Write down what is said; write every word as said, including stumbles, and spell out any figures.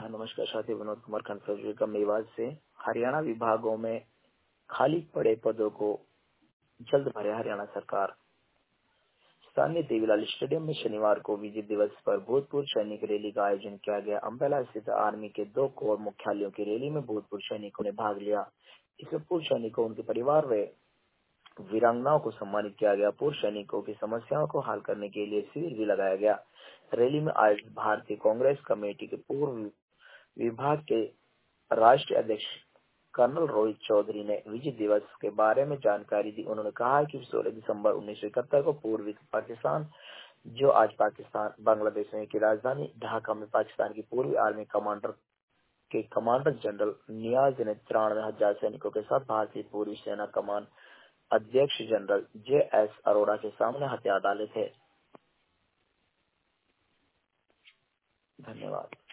नमस्कार साथी, विनोद कुमार खंडफौजी का मेवात से। हरियाणा विभागों में खाली पड़े पदों को जल्द भरे हरियाणा सरकार। स्थानीय देवीलाल स्टेडियम में शनिवार को विजय दिवस पर भूतपूर्व सैनिक रैली का आयोजन किया गया। अम्बाला स्थित आर्मी के दो कोर मुख्यालयों की रैली में भूतपूर्व सैनिकों ने भाग लिया। इसमें पूर्व सैनिकों, उनके परिवार व वीरांगनाओं को सम्मानित किया गया। पूर्व सैनिकों की समस्याओं को हल करने के लिए शिविर भी लगाया गया। रैली में आयोजित भारतीय कांग्रेस कमेटी के पूर्व विभाग के राष्ट्रीय अध्यक्ष कर्नल रोहित चौधरी ने विजय दिवस के बारे में जानकारी दी। उन्होंने कहा कि सोलह दिसंबर उन्नीस सौ इकहत्तर को पूर्वी पाकिस्तान, जो आज पाकिस्तान बांग्लादेश में की राजधानी ढाका में पाकिस्तान की पूर्वी आर्मी कमांडर के कमांडर जनरल नियाज ने तिरानवे हजार सैनिकों के साथ भारतीय पूर्वी सेना कमान अध्यक्ष जनरल जे एस अरोड़ा के सामने हथियार डाले थे। धन्यवाद।